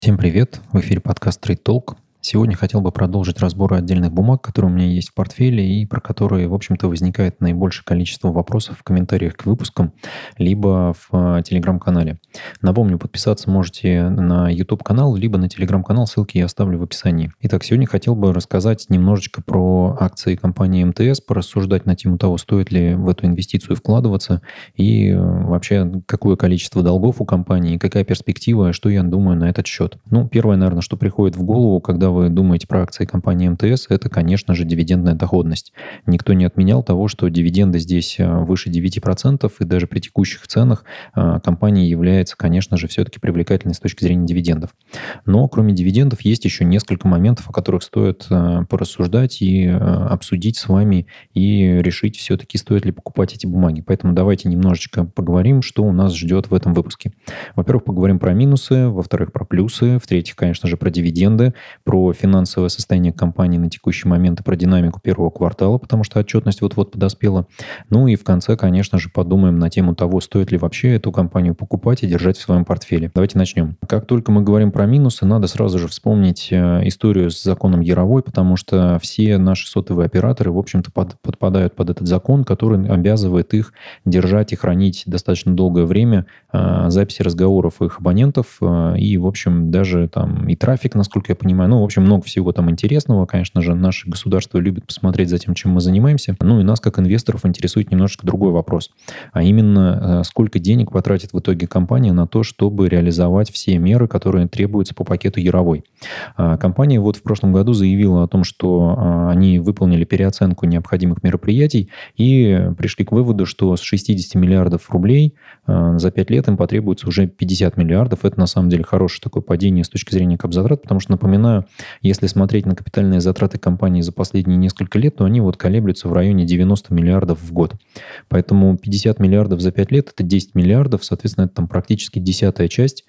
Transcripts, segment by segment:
Всем привет! В эфире подкаст Trade Talk. Сегодня хотел бы продолжить разбор отдельных бумаг, которые у меня есть в портфеле и про которые, в общем-то, возникает наибольшее количество вопросов в комментариях к выпускам, либо в Телеграм-канале. Напомню, подписаться можете на YouTube-канал, либо на Телеграм-канал, ссылки я оставлю в описании. Итак, сегодня хотел бы рассказать немножечко про акции компании МТС, порассуждать на тему того, стоит ли в эту инвестицию вкладываться и вообще какое количество долгов у компании, какая перспектива, что я думаю на этот счет. Первое, наверное, что приходит в голову, когда вы думаете про акции компании МТС, это, конечно же, дивидендная доходность. Никто не отменял того, что дивиденды здесь выше 9%, и даже при текущих ценах компания является, конечно же, все-таки привлекательной с точки зрения дивидендов. Но кроме дивидендов есть еще несколько моментов, о которых стоит порассуждать и обсудить с вами и решить все-таки, стоит ли покупать эти бумаги. Поэтому давайте немножечко поговорим, что у нас ждет в этом выпуске. Во-первых, поговорим про минусы, во-вторых, про плюсы, в-третьих, конечно же, про дивиденды, про финансовое состояние компании на текущий момент и про динамику первого квартала, потому что отчетность вот-вот подоспела. И в конце, конечно же, подумаем на тему того, стоит ли вообще эту компанию покупать и держать в своем портфеле. Давайте начнем. Как только мы говорим про минусы, надо сразу же вспомнить историю с законом Яровой, потому что все наши сотовые операторы, в общем-то, подпадают под этот закон, который обязывает их держать и хранить достаточно долгое время записи разговоров их абонентов и, в общем, даже там и трафик, насколько я понимаю. В общем, много всего там интересного. Конечно же, наше государство любит посмотреть за тем, чем мы занимаемся. И нас, как инвесторов, интересует немножечко другой вопрос. А именно, сколько денег потратит в итоге компания на то, чтобы реализовать все меры, которые требуются по пакету Яровой. Компания вот в прошлом году заявила о том, что они выполнили переоценку необходимых мероприятий и пришли к выводу, что с 60 миллиардов рублей за 5 лет им потребуется уже 50 миллиардов. Это, на самом деле, хорошее такое падение с точки зрения капзатрат, потому что, напоминаю, если смотреть на капитальные затраты компании за последние несколько лет, то они вот колеблются в районе 90 миллиардов в год. Поэтому 50 миллиардов за 5 лет – это 10 миллиардов, соответственно, это там практически 10-я часть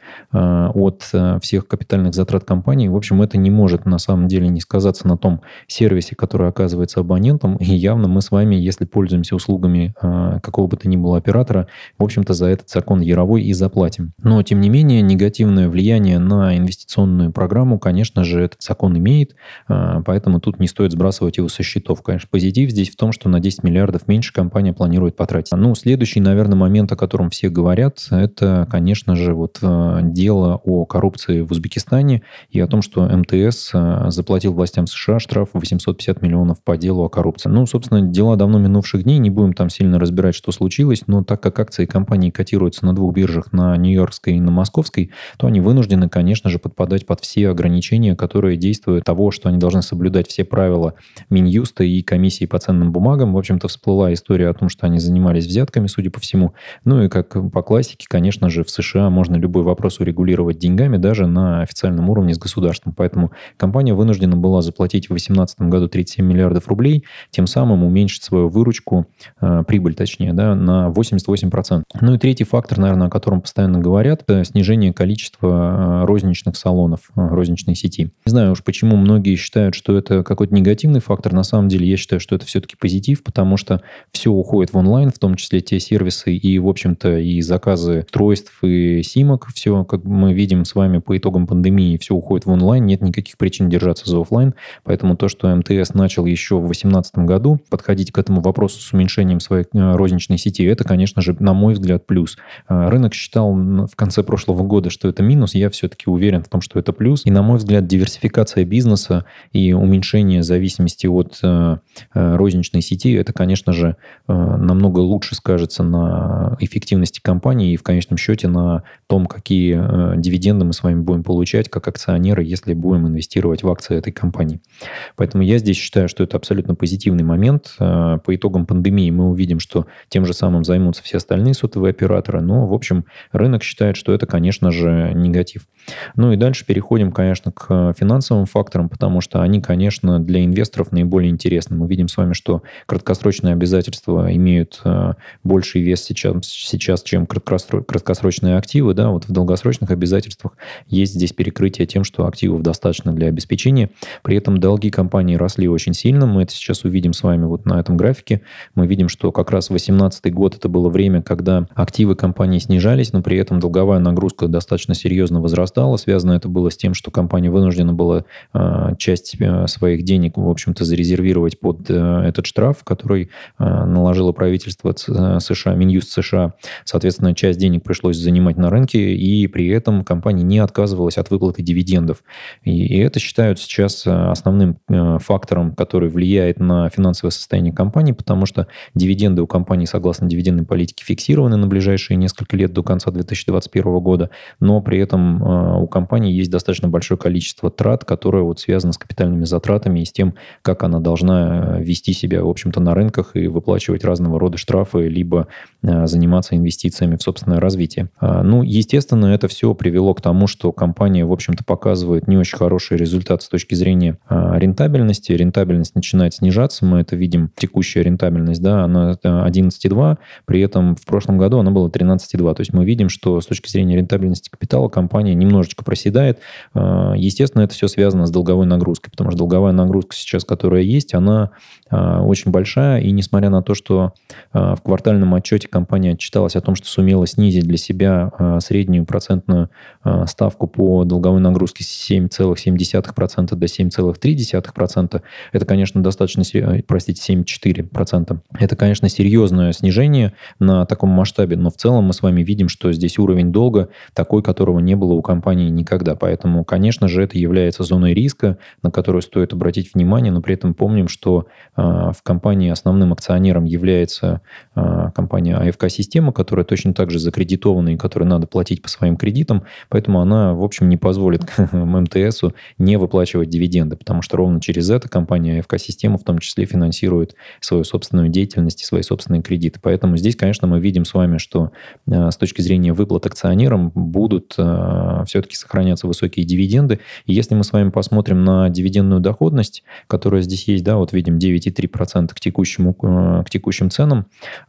от всех капитальных затрат компании. В общем, это не может на самом деле не сказаться на том сервисе, который оказывается абонентам. И явно мы с вами, если пользуемся услугами какого бы то ни было оператора, в общем-то, за этот закон Яровой и заплатим. Но, тем не менее, негативное влияние на инвестиционную программу, конечно же, этот закон имеет, поэтому тут не стоит сбрасывать его со счетов. Конечно, позитив здесь в том, что на 10 миллиардов меньше компания планирует потратить. Следующий, наверное, момент, о котором все говорят, это, конечно же, дело о коррупции в Узбекистане и о том, что МТС заплатил властям США штраф 850 миллионов по делу о коррупции. Собственно, дела давно минувших дней, не будем там сильно разбирать, что случилось, но так как акции компании котируются на двух биржах, на Нью-Йоркской и на Московской, то они вынуждены, конечно же, подпадать под все ограничения, которые действуют того, что они должны соблюдать все правила Минюста и комиссии по ценным бумагам. В общем-то, всплыла история о том, что они занимались взятками, судя по всему. И как по классике, конечно же, в США можно любой вопрос урегулировать деньгами, даже на официальном уровне с государством. Поэтому компания вынуждена была заплатить в 2018 году 37 миллиардов рублей, тем самым уменьшить свою выручку, прибыль точнее, на 88%. И третий фактор, наверное, о котором постоянно говорят, это снижение количества розничных салонов, розничной сети. Не знаю уж, почему многие считают, что это какой-то негативный фактор. На самом деле, я считаю, что это все-таки позитив, потому что все уходит в онлайн, в том числе те сервисы и, в общем-то, и заказы устройств и симок. Все, как мы видим с вами по итогам пандемии, все уходит в онлайн. Нет никаких причин держаться за офлайн. Поэтому то, что МТС начал еще в 2018 году подходить к этому вопросу с уменьшением своей розничной сети, это, конечно же, на мой взгляд, плюс. Рынок считал в конце прошлого года, что это минус. Я все-таки уверен в том, что это плюс. И, на мой взгляд, диверсификация бизнеса и уменьшение зависимости от розничной сети, это, конечно же, намного лучше скажется на эффективности компании и, в конечном счете, на том, какие дивиденды мы с вами будем получать как акционеры, если будем инвестировать в акции этой компании. Поэтому я здесь считаю, что это абсолютно позитивный момент. По итогам пандемии мы увидим, что тем же самым займутся все остальные сотовые операторы. Но, в общем, рынок считает, что это, конечно же, негатив. И дальше переходим, конечно, к финансовому финансовым факторам, потому что они, конечно, для инвесторов наиболее интересны. Мы видим с вами, что краткосрочные обязательства имеют больший вес сейчас, чем краткосрочные активы. Да? Вот в долгосрочных обязательствах есть здесь перекрытие тем, что активов достаточно для обеспечения. При этом долги компании росли очень сильно. Мы это сейчас увидим с вами вот на этом графике. Мы видим, что как раз 2018 год это было время, когда активы компании снижались, но при этом долговая нагрузка достаточно серьезно возрастала. Связано это было с тем, что компания вынуждена была часть своих денег, в общем-то, зарезервировать под этот штраф, который наложило правительство США, Минюст США. Соответственно, часть денег пришлось занимать на рынке, и при этом компания не отказывалась от выплаты дивидендов. И это считают сейчас основным фактором, который влияет на финансовое состояние компании, потому что дивиденды у компании, согласно дивидендной политике, фиксированы на ближайшие несколько лет до конца 2021 года, но при этом у компании есть достаточно большое количество трат, которое вот связано с капитальными затратами и с тем, как она должна вести себя, в общем-то, на рынках и выплачивать разного рода штрафы, либо заниматься инвестициями в собственное развитие. Ну, естественно, это все привело к тому, что компания, в общем-то, показывает не очень хороший результат с точки зрения рентабельности. Рентабельность начинает снижаться, мы это видим, текущая рентабельность, да, она 11,2, при этом в прошлом году она была 13,2. То есть мы видим, что с точки зрения рентабельности капитала компания немножечко проседает. Естественно, это все связано с долговой нагрузкой, потому что долговая нагрузка сейчас, которая есть, она очень большая, и несмотря на то, что в квартальном отчете компания отчиталась о том, что сумела снизить для себя среднюю процентную ставку по долговой нагрузке с 7,7% до 7,3%, это, конечно, достаточно, простите, 7,4%. Это, конечно, серьезное снижение на таком масштабе, но в целом мы с вами видим, что здесь уровень долга такой, которого не было у компании никогда. Поэтому, конечно же, это является зоной риска, на которую стоит обратить внимание, но при этом помним, что в компании основным акционером является компания АФК-система, которая точно так же закредитована и которой надо платить по своим кредитам, поэтому она, в общем, не позволит МТСу не выплачивать дивиденды, потому что ровно через это компания АФК-система в том числе финансирует свою собственную деятельность и свои собственные кредиты. Поэтому здесь, конечно, мы видим с вами, что с точки зрения выплат акционерам будут все-таки сохраняться высокие дивиденды. И если мы с вами посмотрим на дивидендную доходность, которая здесь есть, да, вот видим 9,3% к текущим ценам,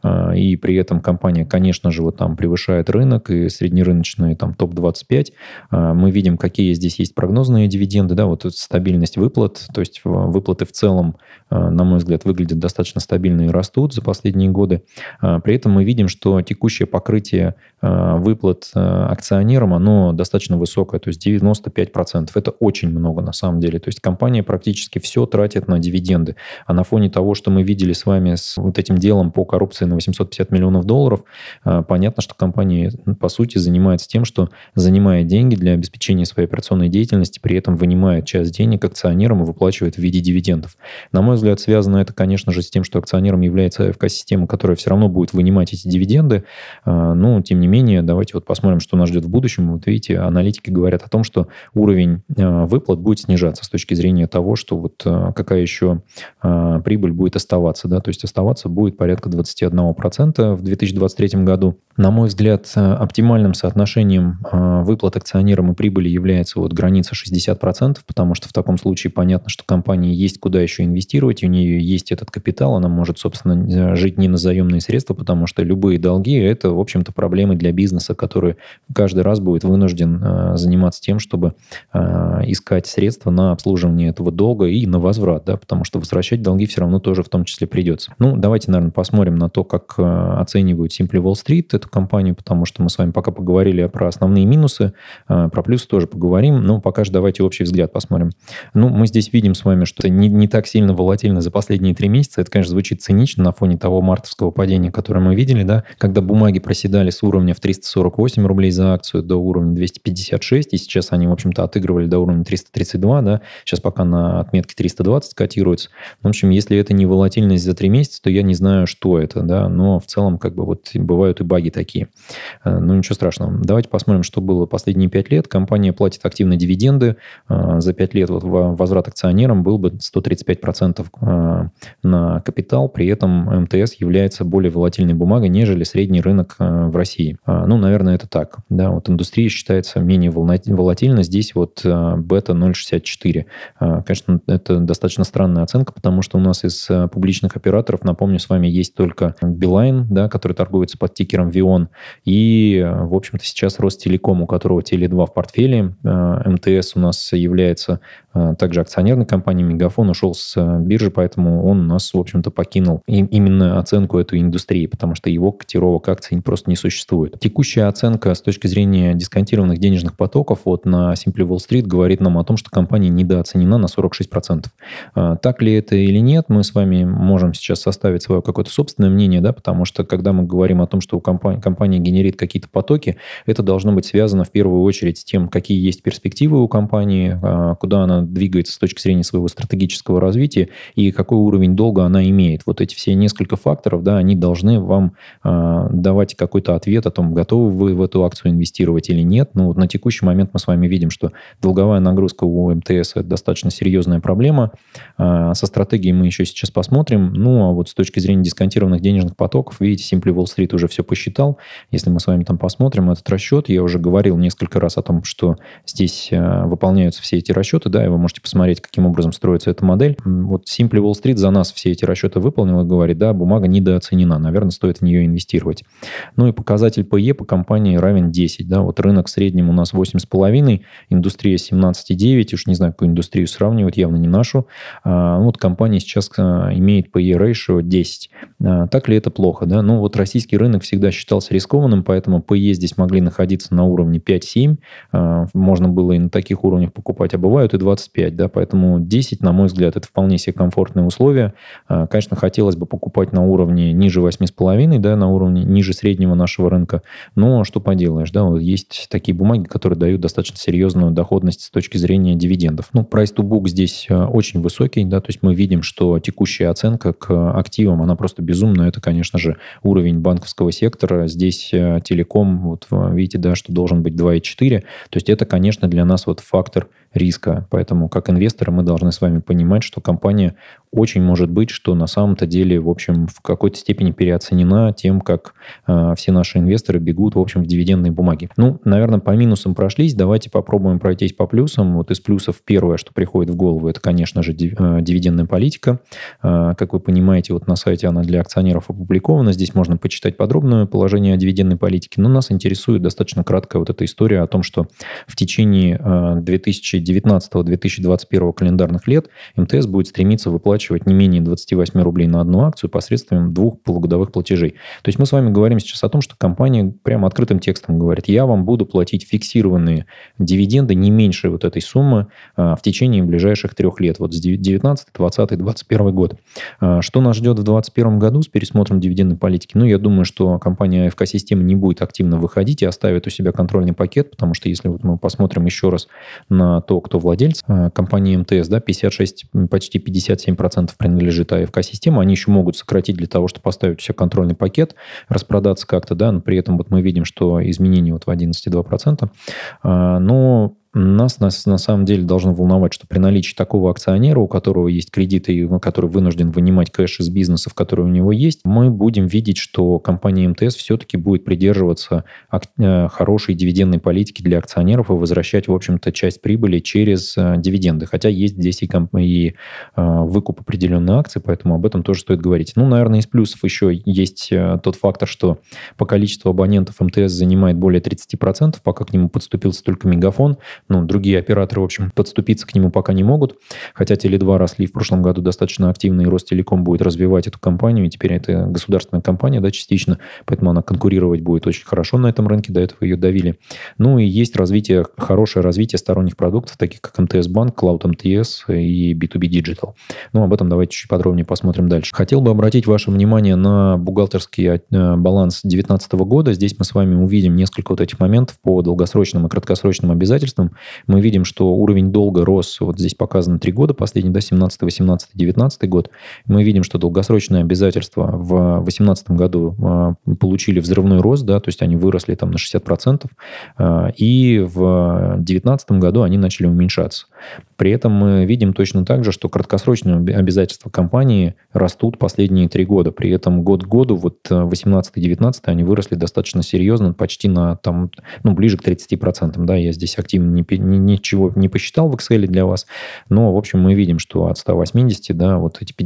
и при этом компания, конечно же, вот там превышает рынок и среднерыночные там топ-25. Мы видим, какие здесь есть прогнозные дивиденды, да, вот стабильность выплат, то есть выплаты в целом, на мой взгляд, выглядят достаточно стабильно и растут за последние годы. При этом мы видим, что текущее покрытие выплат акционерам, оно достаточно высокое, то есть 95%. Это очень много на самом деле. То есть компания практически все тратит на дивиденды. А на фоне того, что мы видели с вами с вот этим делом по коррупции на 850 миллионов долларов, понятно, что компания, по сути, занимается тем, что занимает деньги для обеспечения своей операционной деятельности, при этом вынимает часть денег акционерам и выплачивает в виде дивидендов. На мой взгляд, связано это, конечно же, с тем, что акционером является АФК-система, которая все равно будет вынимать эти дивиденды. Но, тем не менее, давайте вот посмотрим, что нас ждет в будущем. Вот видите, аналитики говорят о том, что уровень выплат будет снижаться с точки зрения того, что вот какая еще прибыль будет оставаться. Да? То есть оставаться будет порядка 21% в 2023 году. На мой взгляд, оптимальным соотношением выплат акционерам и прибыли является вот граница 60%, потому что в таком случае понятно, что компании есть куда еще инвестировать, у нее есть этот капитал, она может, собственно, жить не на заемные средства, потому что любые долги – это, в общем-то, проблемы для бизнеса, который каждый раз будет вынужден заниматься тем, чтобы искать средства на обслуживание этого долга и на возврат, да, потому что возвращать долги все равно тоже в том числе придется. Ну, давайте, наверное, посмотрим на то, как оценивают Simply Wall Street эту компанию, потому что мы с вами пока поговорили про основные минусы, про плюсы тоже поговорим, но пока же давайте общий взгляд посмотрим. Ну, мы здесь видим с вами, что не так сильно волатильно за последние 3 месяца. Это, конечно, звучит цинично на фоне того мартовского падения, которое мы видели, да, когда бумаги проседали с уровня в 348 рублей за акцию до уровня 256, и сейчас они, в общем-то, отыгрывали до уровня 332, да, сейчас пока на отметке 320 котируются. В общем, если это не волатильность за 3 месяца, то я не знаю, что это, да, но в целом, как бы, вот бывают и баги такие. Ну, ничего страшного. Давайте посмотрим, что было последние 5 лет. Компания платит активно дивиденды. За 5 лет вот возврат акционерам был бы 135% на капитал. При этом МТС является более волатильной бумагой, нежели средний рынок в России. Ну, наверное, это так. Да, вот индустрия считается менее волатильной. Здесь вот БМ бета 0,64. Конечно, это достаточно странная оценка, потому что у нас из публичных операторов, напомню, с вами есть только Билайн, да, который торгуется под тикером ВИОН, и, в общем-то, сейчас Ростелеком, у которого Теле2 в портфеле. МТС у нас является также акционерной компанией, Мегафон ушел с биржи, поэтому он у нас, в общем-то, покинул именно оценку этой индустрии, потому что его котировок акций просто не существует. Текущая оценка с точки зрения дисконтированных денежных потоков вот на Simply Wall Street говорит нам о том, что компания недооценена на 46%. Так ли это или нет, мы с вами можем сейчас составить свое какое-то собственное мнение, да, потому что когда мы говорим о том, что у компания генерит какие-то потоки, это должно быть связано в первую очередь с тем, какие есть перспективы у компании, куда она двигается с точки зрения своего стратегического развития и какой уровень долга она имеет. Вот эти все несколько факторов, да, они должны вам давать какой-то ответ о том, готовы вы в эту акцию инвестировать или нет. Ну, вот на текущий момент мы с вами видим, что долговая нагрузка у МТС – это достаточно серьезная проблема. Со стратегией мы еще сейчас посмотрим. Ну, а вот с точки зрения дисконтированных денежных потоков, видите, Simply Wall Street уже все посчитал. Если мы с вами там посмотрим этот расчет, я уже говорил несколько раз о том, что здесь выполняются все эти расчеты, да, и вы можете посмотреть, каким образом строится эта модель. Вот Simply Wall Street за нас все эти расчеты выполнил и говорит, да, бумага недооценена, наверное, стоит в нее инвестировать. Ну и показатель PE по компании равен 10, да, вот рынок в среднем у нас 8,5, индустрия 17,9, уж не знаю, какую индустрию сравнивать, явно не нашу. Вот компания сейчас имеет PE ratio 10. Так ли это плохо, да? Ну вот российский рынок всегда считался рискованным, поэтому PE здесь могли находиться на уровне 5-7, можно было и на таких уровнях покупать, а бывают и 25, да, поэтому 10, на мой взгляд, это вполне себе комфортные условия. Конечно, хотелось бы покупать на уровне ниже 8,5, да, на уровне ниже среднего нашего рынка, но что поделаешь, да, вот есть такие бумаги, которые дают достаточно серьезную доходность с точки зрения дивидендов. Ну, price to book здесь очень высокий, да, то есть мы видим, что текущая оценка к активам, она просто безумная, это, конечно же, уровень банковского сектора, здесь телеком, вот видите, да, что должен быть 2,4, то есть это, конечно, для нас вот фактор риска. Поэтому, как инвесторы, мы должны с вами понимать, что компания очень может быть, что на самом-то деле, в общем, в какой-то степени переоценена тем, как все наши инвесторы бегут, в общем, в дивидендные бумаги. Ну, наверное, по минусам прошлись. Давайте попробуем пройтись по плюсам. Вот из плюсов первое, что приходит в голову, это, конечно же, дивидендная политика. Как вы понимаете, вот на сайте она для акционеров опубликована. Здесь можно почитать подробное положение о дивидендной политике. Но нас интересует достаточно краткая вот эта история о том, что в течение 2019-2021 календарных лет МТС будет стремиться выплачивать не менее 28 рублей на одну акцию посредством 2 полугодовых платежей. То есть мы с вами говорим сейчас о том, что компания прямо открытым текстом говорит, я вам буду платить фиксированные дивиденды не меньше вот этой суммы в течение ближайших 3 лет, вот с 19, 20, 21 год. Что нас ждет в 2021 году с пересмотром дивидендной политики? Ну, я думаю, что компания АФК-система не будет активно выходить и оставит у себя контрольный пакет, потому что если вот мы посмотрим еще раз на то, кто владелец компании МТС, да, 56, почти 57% принадлежит АФК-система, они еще могут сократить для того, чтобы поставить у себя контрольный пакет, распродаться как-то, да, но при этом вот мы видим, что изменения вот в 11,2%, но нас на самом деле должно волновать, что при наличии такого акционера, у которого есть кредиты, и который вынужден вынимать кэш из бизнесов, которые у него есть, мы будем видеть, что компания МТС все-таки будет придерживаться хорошей дивидендной политики для акционеров и возвращать, в общем-то, часть прибыли через дивиденды. Хотя есть здесь и выкуп определенной акции, поэтому об этом тоже стоит говорить. Ну, наверное, из плюсов еще есть тот фактор, что по количеству абонентов МТС занимает более 30%, пока к нему подступился только Мегафон. Ну, другие операторы, в общем, подступиться к нему пока не могут. Хотя Теле2 росли в прошлом году достаточно активно, и Ростелеком будет развивать эту компанию. И теперь это государственная компания, да, частично. Поэтому она конкурировать будет очень хорошо на этом рынке. До этого ее давили. Ну, и есть хорошее развитие сторонних продуктов, таких как МТС Банк, Cloud МТС и B2B Digital. Ну, об этом давайте чуть подробнее посмотрим дальше. Хотел бы обратить ваше внимание на бухгалтерский баланс 2019 года. Здесь мы с вами увидим несколько вот этих моментов по долгосрочным и краткосрочным обязательствам. Мы видим, что уровень долга рос, вот здесь показано 3 года, последний, да, 17, 18, 19 год. Мы видим, что долгосрочные обязательства в 2018 году получили взрывной рост, да, то есть они выросли там на 60%, и в 2019 году они начали уменьшаться. При этом мы видим точно так же, что краткосрочные обязательства компании растут последние 3 года. При этом год к году, вот 18-19, они выросли достаточно серьезно, почти на там, ну, ближе к 30%. Да, я здесь активно ничего не посчитал в Excel для вас, но, в общем, мы видим, что от 180, да, вот эти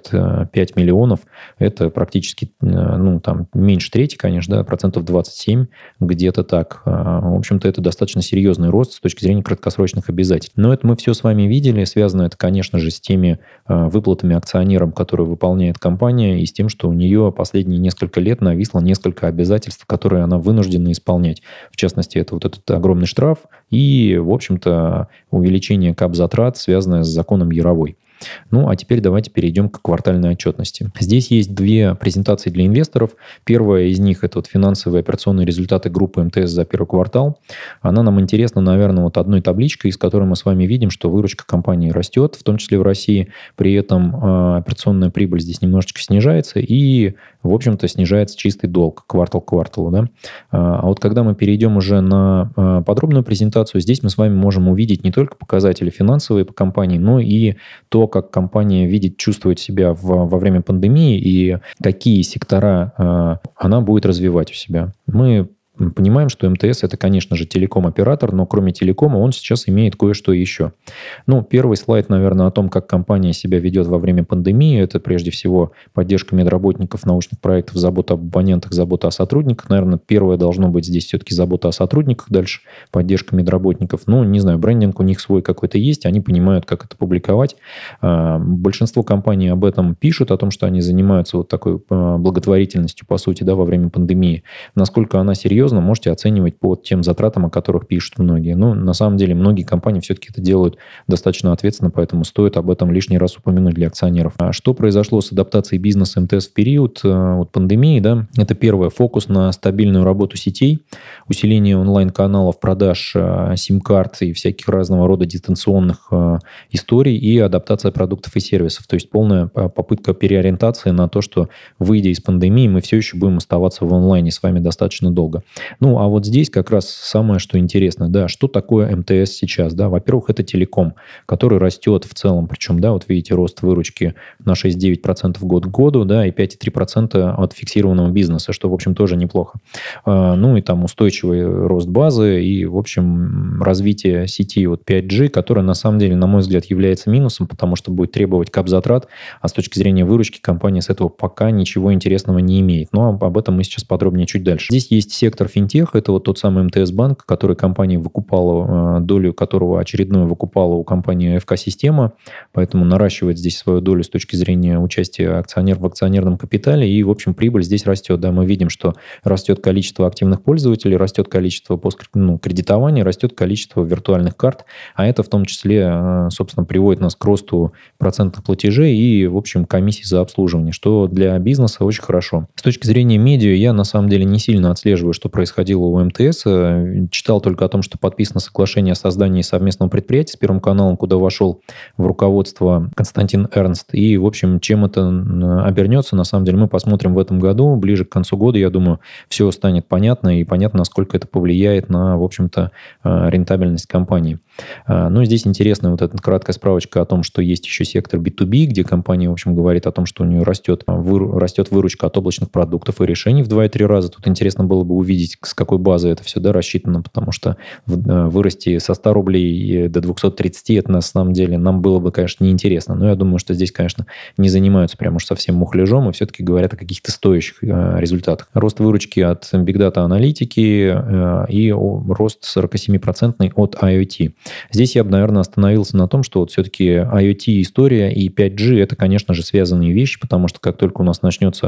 55 миллионов, это практически, ну, там, меньше трети, конечно, да, процентов 27, где-то так. В общем-то, это достаточно серьезный рост с точки зрения краткосрочных обязательств. Но это мы все с вами видели. Связано это, конечно же, с теми выплатами акционерам, которые выполняет компания, и с тем, что у нее последние несколько лет нависло несколько обязательств, которые она вынуждена исполнять. В частности, это вот этот огромный штраф и, в общем-то, увеличение капзатрат, связанное с законом Яровой. Ну, а теперь давайте перейдем к квартальной отчетности. Здесь есть две презентации для инвесторов. Первая из них – это вот финансовые операционные результаты группы МТС за первый квартал. Она нам интересна, наверное, вот одной табличкой, из которой мы с вами видим, что выручка компании растет, в том числе в России. При этом операционная прибыль здесь немножечко снижается и, в общем-то, снижается чистый долг квартал к кварталу. Да? А вот когда мы перейдем уже на подробную презентацию, здесь мы с вами можем увидеть не только показатели финансовые по компании, но и то, как компания видит, чувствует себя во время пандемии и какие сектора она будет развивать у себя. Мы понимаем, что МТС – это, конечно же, телеком-оператор, но кроме телекома он сейчас имеет кое-что еще. Ну, первый слайд, наверное, о том, как компания себя ведет во время пандемии. Это, прежде всего, поддержка медработников, научных проектов, забота об абонентах, забота о сотрудниках. Наверное, первое должно быть здесь все-таки забота о сотрудниках, дальше поддержка медработников. Ну, не знаю, брендинг у них свой какой-то есть, они понимают, как это публиковать. Большинство компаний об этом пишут, о том, что они занимаются вот такой благотворительностью, по сути, да, во время пандемии. Насколько она серьезна, можете оценивать по тем затратам, о которых пишут многие. Но на самом деле многие компании все-таки это делают достаточно ответственно, поэтому стоит об этом лишний раз упомянуть для акционеров. А что произошло с адаптацией бизнеса МТС в период вот пандемии? Да? Это первое, фокус на стабильную работу сетей, усиление онлайн-каналов, продаж сим-карт и всяких разного рода дистанционных историй и адаптация продуктов и сервисов. То есть полная попытка переориентации на то, что, выйдя из пандемии, мы все еще будем оставаться в онлайне с вами достаточно долго. Ну, а вот здесь как раз самое, что интересно, да, что такое МТС сейчас, да, во-первых, это телеком, который растет в целом, причем, да, вот видите, рост выручки на 6,9% год к году, да, и 5,3% от фиксированного бизнеса, что, в общем, тоже неплохо. Ну, и там устойчивый рост базы и, в общем, развитие сети вот 5G, которая, на самом деле, на мой взгляд, является минусом, потому что будет требовать капзатрат, а с точки зрения выручки компания с этого пока ничего интересного не имеет. Но об этом мы сейчас подробнее чуть дальше. Здесь есть сектор финтех, это вот тот самый МТС-банк, который компания выкупала, долю которого очередную выкупала у компании ФК-система, поэтому наращивает здесь свою долю с точки зрения участия акционеров в акционерном капитале, и, в общем, прибыль здесь растет. Да, мы видим, что растет количество активных пользователей, растет количество кредитования, растет количество виртуальных карт, а это в том числе, собственно, приводит нас к росту процентных платежей и, в общем, комиссий за обслуживание, что для бизнеса очень хорошо. С точки зрения медиа я, на самом деле, не сильно отслеживаю, что происходило у МТС. Читал только о том, что подписано соглашение о создании совместного предприятия с Первым каналом, куда вошел в руководство Константин Эрнст. И, в общем, чем это обернется, на самом деле, мы посмотрим в этом году. Ближе к концу года, я думаю, все станет понятно, и понятно, насколько это повлияет на, в общем-то, рентабельность компании. Ну, здесь интересная вот эта краткая справочка о том, что есть еще сектор B2B, где компания, в общем, говорит о том, что у нее растет выручка от облачных продуктов и решений в 2,3 раза. Тут интересно было бы увидеть, с какой базы это все, да, рассчитано, потому что вырасти со 100 рублей до 230, это на самом деле нам было бы, конечно, неинтересно. Но я думаю, что здесь, конечно, не занимаются прям уж совсем мухляжом и все-таки говорят о каких-то стоящих результатах. Рост выручки от Big Data аналитики и рост 47% от IoT. Здесь я бы, наверное, остановился на том, что вот все-таки IoT-история и 5G – это, конечно же, связанные вещи, потому что как только у нас начнется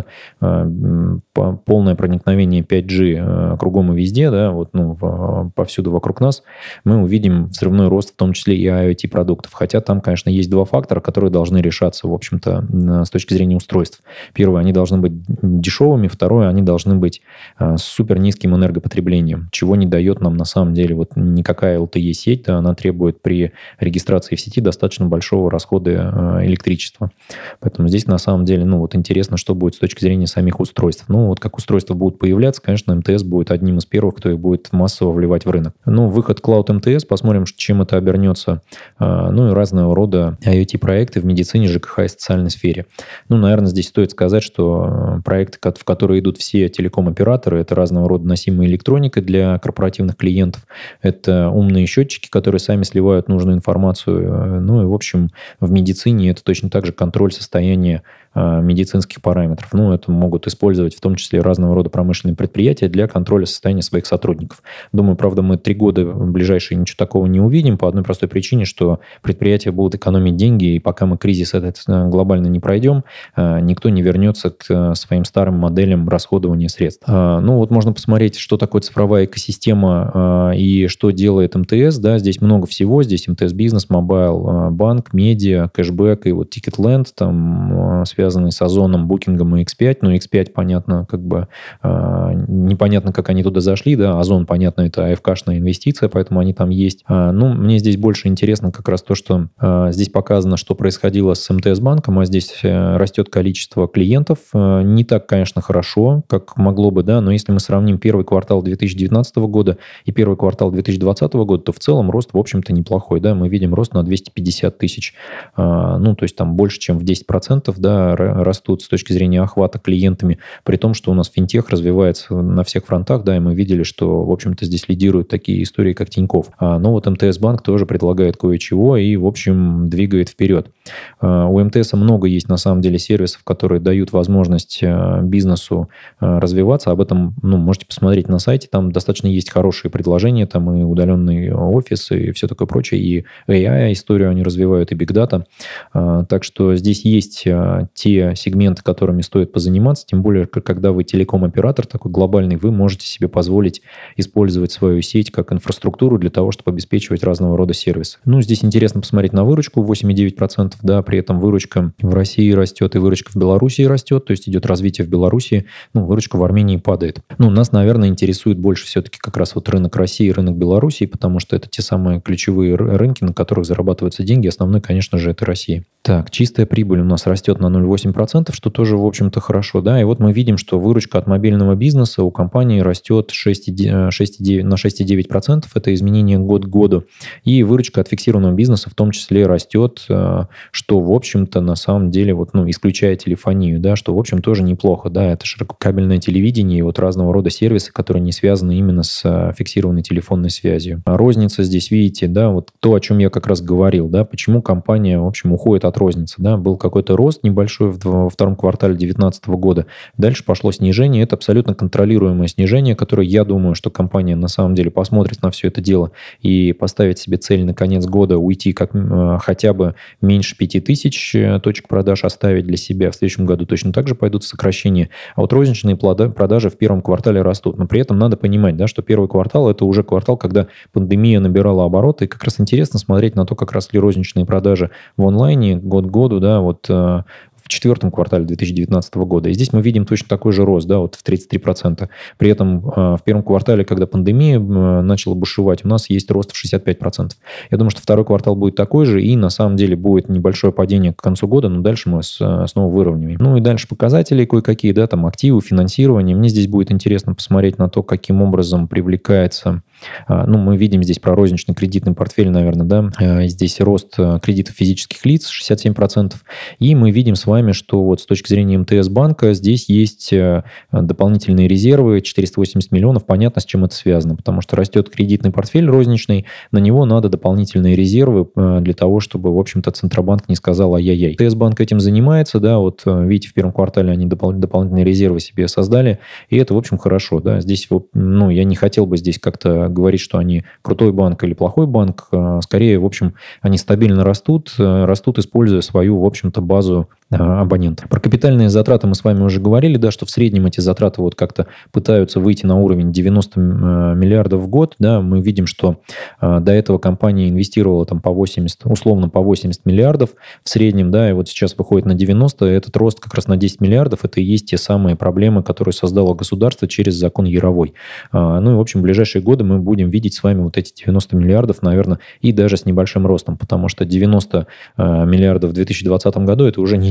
полное проникновение 5G кругом и везде, да, вот, повсюду вокруг нас, мы увидим взрывной рост, в том числе и IoT-продуктов. Хотя там, конечно, есть два фактора, которые должны решаться, в общем-то, с точки зрения устройств. Первое, они должны быть дешевыми. Второе, они должны быть с супер низким энергопотреблением, чего не дает нам, на самом деле, вот никакая LTE-сеть, да, она требует при регистрации в сети достаточно большого расхода электричества. Поэтому здесь, на самом деле, вот интересно, что будет с точки зрения самих устройств. Вот как устройства будут появляться, конечно, МТС будет одним из первых, кто их будет массово вливать в рынок. Ну, выход Cloud МТС, посмотрим, чем это обернется. Ну, и разного рода IoT-проекты в медицине, ЖКХ и социальной сфере. Ну, наверное, здесь стоит сказать, что проекты, в которые идут все телеком-операторы, это разного рода носимая электроника для корпоративных клиентов, это умные счетчики, которые сами сливают нужную информацию. Ну, и, в общем, в медицине это точно так же контроль состояния медицинских параметров. Ну, это могут использовать в том числе разного рода промышленные предприятия для контроля состояния своих сотрудников. Думаю, правда, мы 3 года в ближайшие ничего такого не увидим по одной простой причине, что предприятия будут экономить деньги, и пока мы кризис этот глобально не пройдем, никто не вернется к своим старым моделям расходования средств. Ну, вот можно посмотреть, что такое цифровая экосистема и что делает МТС. Да, здесь много всего. Здесь МТС Бизнес, Мобайл, Банк, Медиа, Кэшбэк и вот Ticketland, там связанные с Озоном, Букингом и X5. Ну, X5, понятно, как бы непонятно, как они туда зашли, да, Озон, понятно, это АФКшная инвестиция, поэтому они там есть. Ну, мне здесь больше интересно как раз то, что здесь показано, что происходило с МТС банком, а здесь растет количество клиентов. Не так, конечно, хорошо, как могло бы, да, но если мы сравним первый квартал 2019 года и первый квартал 2020 года, то в целом рост, в общем-то, неплохой, да, мы видим рост на 250 тысяч, ну, то есть там больше, чем в 10%, да, растут с точки зрения охвата клиентами, при том, что у нас финтех развивается на всех фронтах, да, и мы видели, что, в общем-то, здесь лидируют такие истории, как Тинькофф. Но вот МТС банк тоже предлагает кое-чего и, в общем, двигает вперед. У МТС много есть, на самом деле, сервисов, которые дают возможность бизнесу развиваться. Об этом, ну, можете посмотреть на сайте. Там достаточно есть хорошие предложения, там и удаленный офис, и все такое прочее, и AI-историю они развивают, и Big Data. Так что здесь есть те сегменты, которыми стоит позаниматься, тем более, когда вы телеком-оператор такой глобальный, вы можете себе позволить использовать свою сеть как инфраструктуру для того, чтобы обеспечивать разного рода сервисы. Ну, здесь интересно посмотреть на выручку 8,9%, да, при этом выручка в России растет и выручка в Белоруссии растет, то есть идет развитие в Белоруссии, ну, выручка в Армении падает. Ну, нас, наверное, интересует больше все-таки как раз вот рынок России и рынок Белоруссии, потому что это те самые ключевые рынки, на которых зарабатываются деньги. Основной, конечно же, это Россия. Так, чистая прибыль у нас растет на 0,8%, что тоже, в общем-то, хорошо, да, и вот мы видим, что выручка от мобильного бизнеса у компании растет на 6,9%, это изменение год к году, и выручка от фиксированного бизнеса в том числе растет, что, в общем-то, на самом деле, вот, ну, исключая телефонию, да, что, в общем, тоже неплохо, да, это ширококабельное телевидение и вот разного рода сервисы, которые не связаны именно с фиксированной телефонной связью. А розница здесь, видите, да, вот то, о чем я как раз говорил, да, почему компания, в общем, уходит от розницы, да, был какой-то рост небольшой во втором квартале 2019 года, дальше пошло снижение, это абсолютно контролируемое снижение, которое, я думаю, что компания на самом деле посмотрит на все это дело и поставит себе цель на конец года уйти как хотя бы меньше 5000 точек продаж оставить для себя. В следующем году точно так же пойдут сокращения. А вот розничные продажи в первом квартале растут. Но при этом надо понимать, да, что первый квартал – это уже квартал, когда пандемия набирала обороты. И как раз интересно смотреть на то, как росли розничные продажи в онлайне год к году, да, вот в четвертом квартале 2019 года. И здесь мы видим точно такой же рост, да, вот в 33%. При этом в первом квартале, когда пандемия начала бушевать, у нас есть рост в 65%. Я думаю, что второй квартал будет такой же, и на самом деле будет небольшое падение к концу года, но дальше мы снова выровняем. Ну и дальше показатели кое-какие, да, там активы, финансирование. Мне здесь будет интересно посмотреть на то, каким образом привлекается. Ну, мы видим здесь про розничный кредитный портфель, наверное, да. Здесь рост кредитов физических лиц 67%. И мы видим с вами, что вот с точки зрения МТС банка здесь есть дополнительные резервы 480 миллионов. Понятно, с чем это связано, потому что растет кредитный портфель розничный, на него надо дополнительные резервы для того, чтобы, в общем-то, Центробанк не сказал ай-яй-яй. МТС банк этим занимается, да, вот видите, в первом квартале они дополнительные резервы себе создали, и это, в общем, хорошо, да. Здесь, ну, я не хотел бы здесь как-то говорить, что они крутой банк или плохой банк, скорее, в общем, они стабильно растут, используя свою, в общем-то, базу абонента. Про капитальные затраты мы с вами уже говорили, да, что в среднем эти затраты вот как-то пытаются выйти на уровень 90 миллиардов в год, да, мы видим, что до этого компания инвестировала там по 80, условно по 80 миллиардов в среднем, да, и вот сейчас выходит на 90, этот рост как раз на 10 миллиардов, это и есть те самые проблемы, которые создало государство через закон Яровой. Ну и, в общем, в ближайшие годы мы будем видеть с вами вот эти 90 миллиардов, наверное, и даже с небольшим ростом, потому что 90 миллиардов в 2020 году это уже не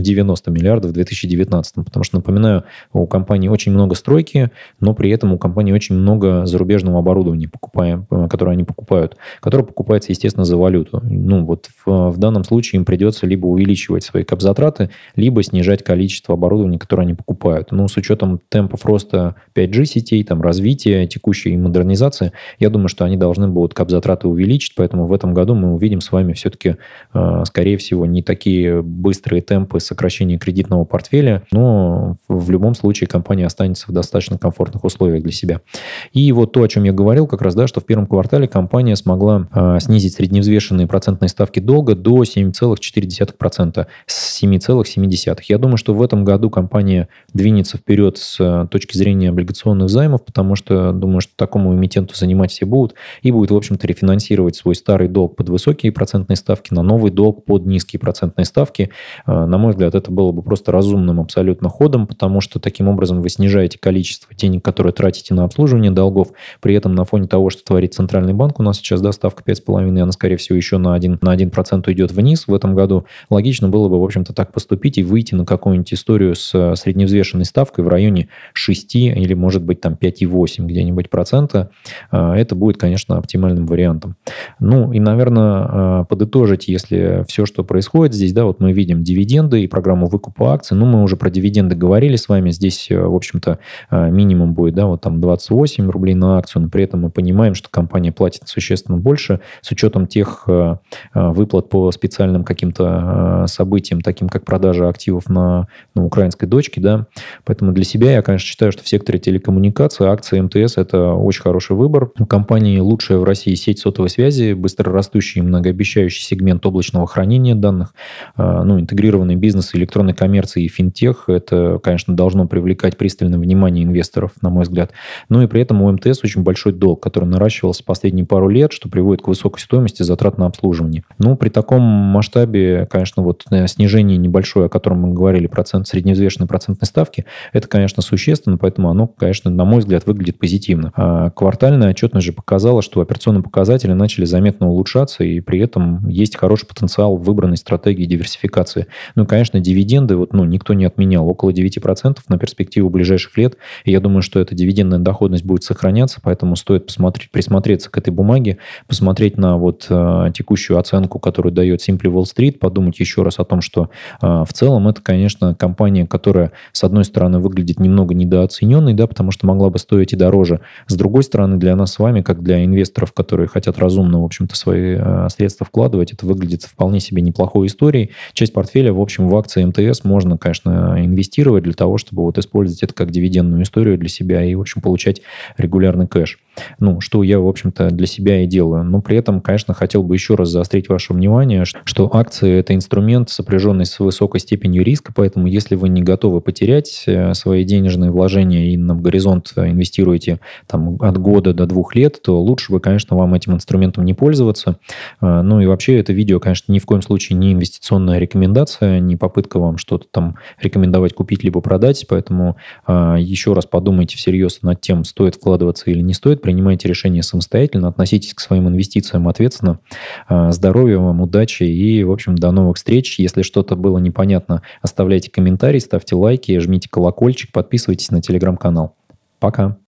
90 миллиардов в 2019. Потому что, напоминаю, у компании очень много стройки, но при этом у компании очень много зарубежного оборудования, которое они покупают, которое покупается, естественно, за валюту. Ну, вот в данном случае им придется либо увеличивать свои капзатраты, либо снижать количество оборудования, которое они покупают. Ну, с учетом темпов роста 5G сетей, там, развития, текущей модернизации, я думаю, что они должны будут капзатраты увеличить, поэтому в этом году мы увидим с вами все-таки, скорее всего, не такие быстрые темпы сокращения кредитного портфеля, но в любом случае компания останется в достаточно комфортных условиях для себя. И вот то, о чем я говорил, как раз, да, что в первом квартале компания смогла снизить средневзвешенные процентные ставки долга до 7,4%, с 7,7%. Я думаю, что в этом году компания двинется вперед с точки зрения облигационных займов, потому что думаю, что такому эмитенту занимать все будут, и будет, в общем-то, рефинансировать свой старый долг под высокие процентные ставки на новый долг под низкие процентные ставки. На мой взгляд, это было бы просто разумным абсолютно ходом, потому что таким образом вы снижаете количество денег, которые тратите на обслуживание долгов. При этом на фоне того, что творит Центральный банк, у нас сейчас, да, ставка 5,5, она, скорее всего, еще на 1% уйдет вниз в этом году. Логично было бы, в общем-то, так поступить и выйти на какую-нибудь историю с средневзвешенной ставкой в районе 6 или, может быть, там 5,8 где-нибудь процента. Это будет, конечно, оптимальным вариантом. Ну, и, наверное, подытожить, если все, что происходит здесь, да, вот мы видим дивиденды и программу выкупа акций. Ну, мы уже про дивиденды говорили с вами. Здесь, в общем-то, минимум будет, да, вот там 28 рублей на акцию, но при этом мы понимаем, что компания платит существенно больше с учетом тех выплат по специальным каким-то событиям, таким как продажа активов на украинской дочке, да. Поэтому для себя я, конечно, считаю, что в секторе телекоммуникации акции МТС – это очень хороший выбор. У компании лучшая в России сеть сотовой связи, быстрорастущий и многообещающий сегмент облачного хранения данных, интегрированный бизнес электронной коммерции и финтех. Это, конечно, должно привлекать пристальное внимание инвесторов, на мой взгляд. Ну и при этом у МТС очень большой долг, который наращивался последние пару лет, что приводит к высокой стоимости затрат на обслуживание. Ну, при таком масштабе, конечно, вот снижение небольшое, о котором мы говорили, средневзвешенной процентной ставки, это, конечно, существенно, поэтому оно, конечно, на мой взгляд, выглядит позитивно. А квартальная отчетность же показала, что операционные показатели начали заметно улучшаться, и при этом есть хороший потенциал в выбранной стратегии диверсификации. Ну, и, конечно, дивиденды никто не отменял. Около 9% на перспективу ближайших лет. И я думаю, что эта дивидендная доходность будет сохраняться, поэтому стоит присмотреться к этой бумаге, посмотреть на текущую оценку, которую дает Simply Wall Street, подумать еще раз о том, что в целом это, конечно, компания, которая, с одной стороны, выглядит немного недооцененной, да, потому что могла бы стоить и дороже. С другой стороны, для нас с вами, как для инвесторов, которые хотят разумно, в общем-то, свои средства вкладывать, это выглядит вполне себе неплохой историей. Часть портфеля, в общем, в акции МТС можно, конечно, инвестировать для того, чтобы использовать это как дивидендную историю для себя и, в общем, получать регулярный кэш. Что я, в общем-то, для себя и делаю. Но при этом, конечно, хотел бы еще раз заострить ваше внимание, что акции – это инструмент, сопряженный с высокой степенью риска, поэтому если вы не готовы потерять свои денежные вложения и в горизонт инвестируете от года до 2 лет, то лучше бы, конечно, вам этим инструментом не пользоваться. Ну и вообще это видео, конечно, ни в коем случае не инвестиционная рекомендация, не попытка вам что-то рекомендовать купить либо продать, поэтому еще раз подумайте всерьез над тем, стоит вкладываться или не стоит, принимайте решение самостоятельно, относитесь к своим инвестициям ответственно. Здоровья вам, удачи и, в общем, до новых встреч. Если что-то было непонятно, оставляйте комментарии, ставьте лайки, жмите колокольчик, подписывайтесь на телеграм-канал. Пока!